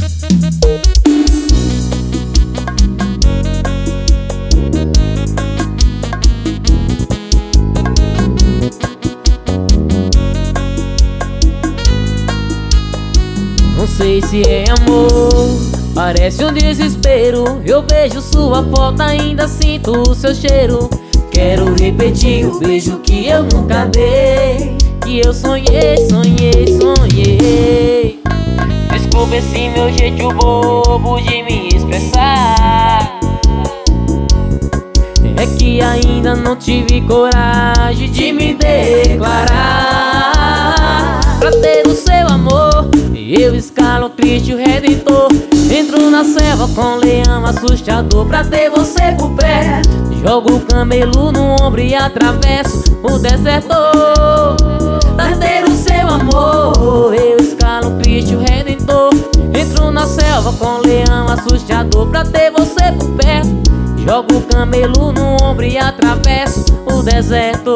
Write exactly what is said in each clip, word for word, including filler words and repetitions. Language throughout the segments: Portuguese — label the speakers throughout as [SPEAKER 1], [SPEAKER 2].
[SPEAKER 1] Não sei se é amor, parece um desespero. Eu vejo sua foto, ainda sinto o seu cheiro. Quero repetir o beijo que eu nunca dei, que eu sonhei, sonhei, sonhei. Desculpa esse meu jeito bobo de me expressar. É que ainda não tive coragem de me declarar. Pra ter o seu amor, eu escalo Cristo Redentor. Entro na selva com leão assustador. Pra ter você por perto, jogo o camelo no ombro e atravesso o deserto. Pra ter o seu amor, eu escalo Cristo Redentor. Entro na selva com leão assustador. Pra ter você por perto, jogo o camelo no ombro e atravesso o deserto.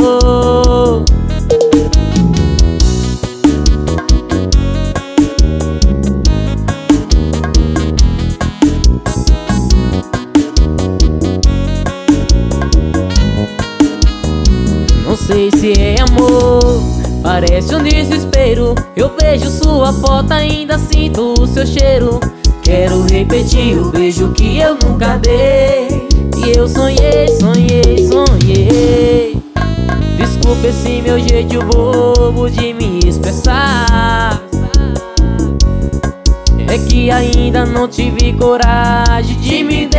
[SPEAKER 1] Não sei se é amor, parece um desespero. Eu vejo sua foto, ainda sinto o seu cheiro. Quero repetir o beijo que eu nunca dei, que eu sonhei, sonhei, sonhei. Desculpa esse meu jeito bobo de me expressar. É que ainda não tive coragem de me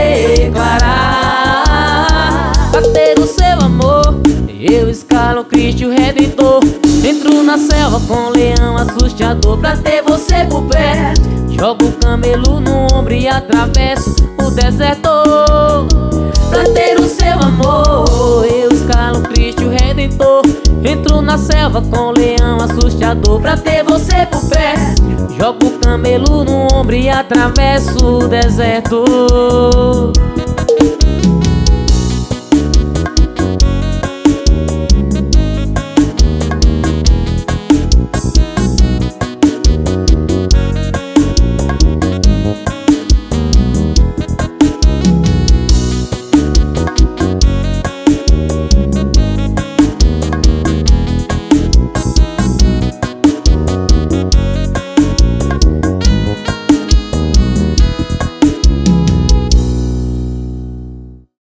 [SPEAKER 1] declarar. Pra ter o seu amor, eu escalo Cristo Redentor. Entro na selva com leão assustador. Pra ter você por perto, jogo o camelo no ombro e atravesso o deserto. Pra ter o seu amor, eu escalo Cristo Redentor. Entro na selva com leão assustador. Pra ter você por perto, jogo o camelo no ombro e atravesso o deserto.